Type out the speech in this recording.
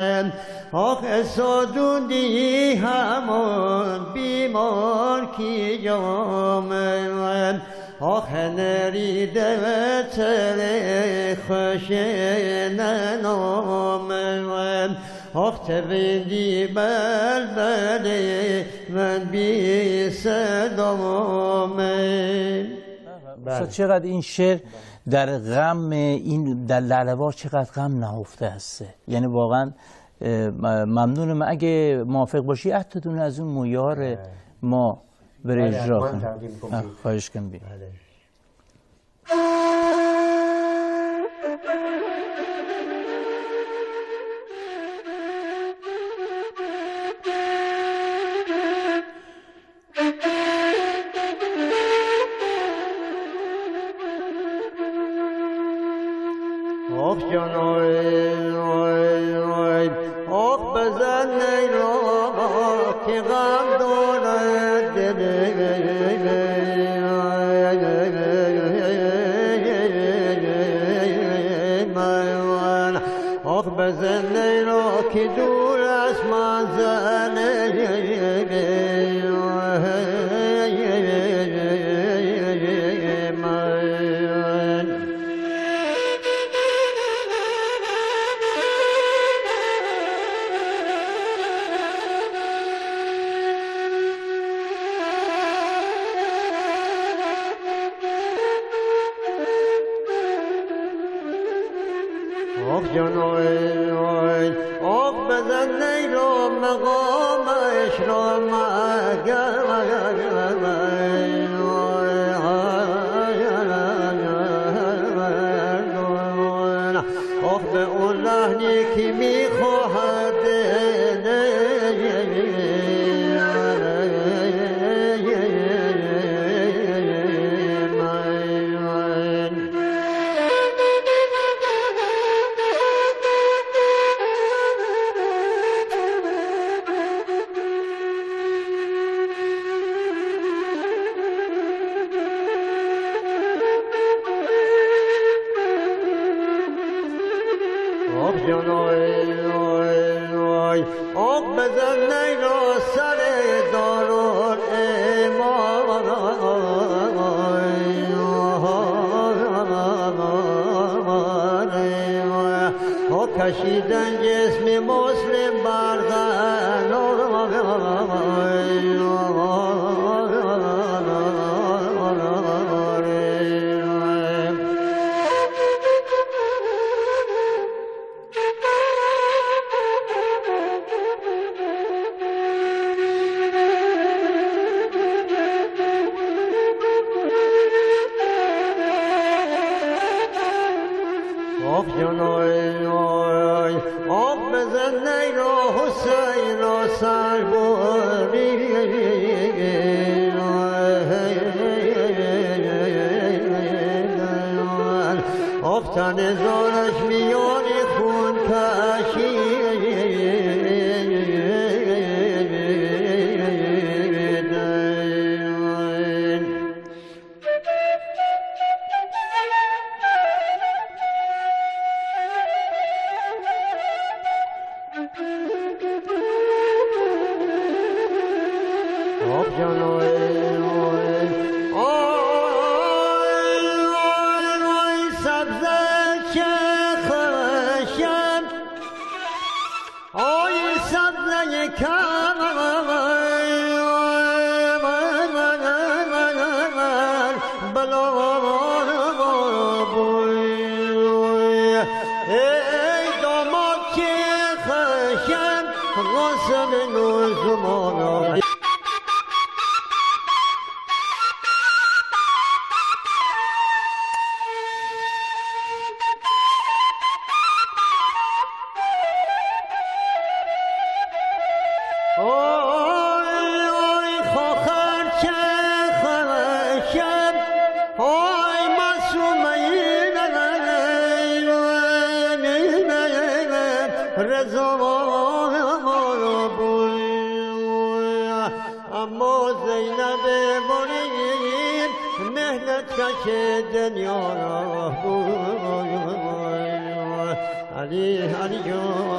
آخ سادوندی همون بیمار کی جامن آخ نریده تله خوش ننامن آخ تبیدی بلبلی من بی صدامن. چقدر این شعر در غم این در لعله‌وار چقدر غم نهفته هسته. یعنی واقعا ممنونم اگه موافق باشی عهدتون از اون مویار ما برای اجرا کنیم. خواهش کنم بیم. آخ جانوی آخ بزن نیرا که غم دارد من آخ بزن نیرا که دور از منزل آخ جانوی آخ بزن نیرو مقامش را مگر آخ به اون لحنی که میخواهد آخ جانوی آخ بزن نیرو سر دارون ایمان آخ کشیدن جسم مسلم برغن آخ جانوی آخ بزن نیرو حسین را سر بری آخ تن زارش میان خون آخ جانوی سبزه چه خوشم آی سبزه کم بلا ای داماد چه خوشم غسل نوزمان آی خواهر چه خوشم آی معصومه رضا اما زینب مریم مهنت کش دنیا را علی جان